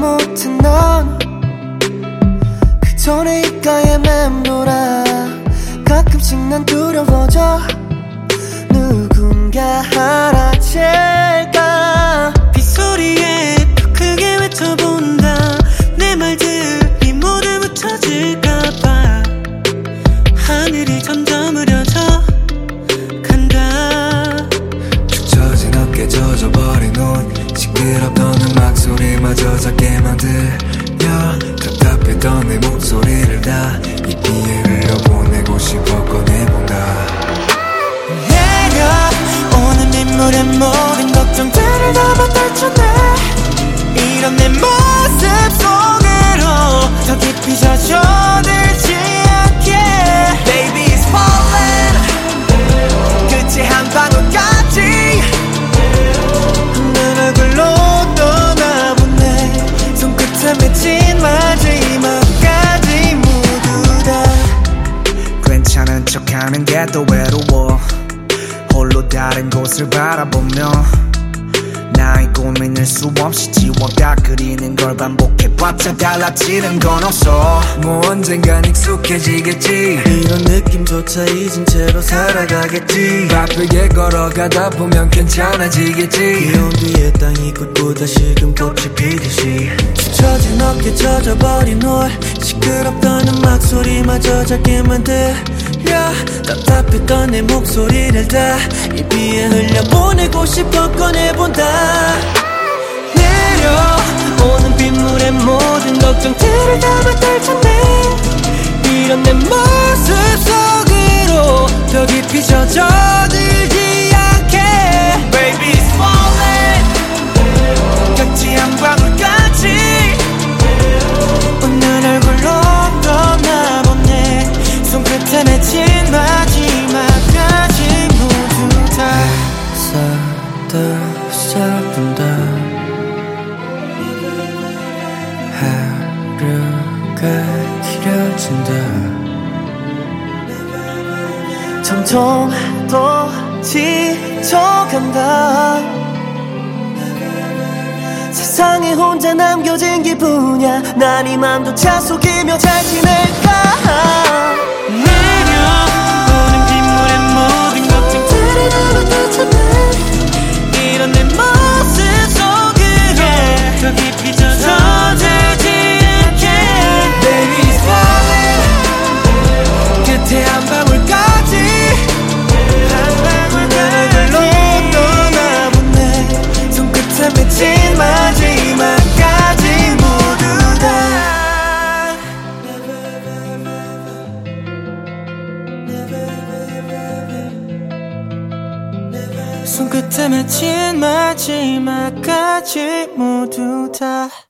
못한 넌 그저 내 입가에 맴돌아. 가끔씩 난 두려워져. 누군가 알아챌까. 빗소리에 더 크게 외쳐본다. 내 말들이 모두 묻혀질까봐 하늘이 점점 흐려져 간다. 축 처진 어깨 젖어버린 옷 시끄럽던 음악 소리마저 작게 만들려. 답답했던 내 목소리를 다 이 비에 흘려보내고 싶어 꺼내본다. 내려오는 빗물에 모든 걱정들을 담아 떨쳐내. 이런 내 모습 속으로 더 깊이 젖어들지 않게. Baby is falling 끝이 한 방울까지 내 얼굴로 떠나보내. 손끝에 맺힌 마지막까지 모두 다. 괜찮은 척하는 게 또 외로워. 홀로 다른 곳을 바라보며 나의 고민을 수없이 지워다 그리는 걸 반복해봤자 달라지는 건 없어. 뭐 언젠간 익숙해지겠지. 이런 느낌조차 잊은 채로 살아가겠지. 바쁘게 걸어가다 보면 괜찮아지겠지. 비온 뒤에 땅이 굳고 다시금 꽃이 피듯이 젖은 어깨 젖어버린 홀 시끄럽던 음악 소리마저 작게 만들려. 답답했던 내 목소리를 다 이 비에 흘려보내고 싶어 꺼내본다. 내려오는 빗물에 모든 걱정들을 담아 떨쳐내. 이런 내 모습 속으로 더 깊이 젖어들지 않게. Baby is falling 끝이 한 방울까지 웃는 얼굴로 떠나보내. 손끝에 맺힌 마지막까지 모두 다. 더 시작된다. 하루가 길어진다. 점점 더 지쳐간다. 세상에 혼자 남겨진 기분이야. 난 이 맘조차 속이며 잘 지낼까. 내려오는 빗물에 모든 걱정들을 담아 떨쳐내. 이런 내 모습 속으로 더 깊이 젖어들지 않게. Baby is falling 끝에 한 방울까지 내 얼굴로 떠나보내. 손끝에 맺힌 마지막까지 모두 다. 손끝에 맺힌 마지막까지 모두 다.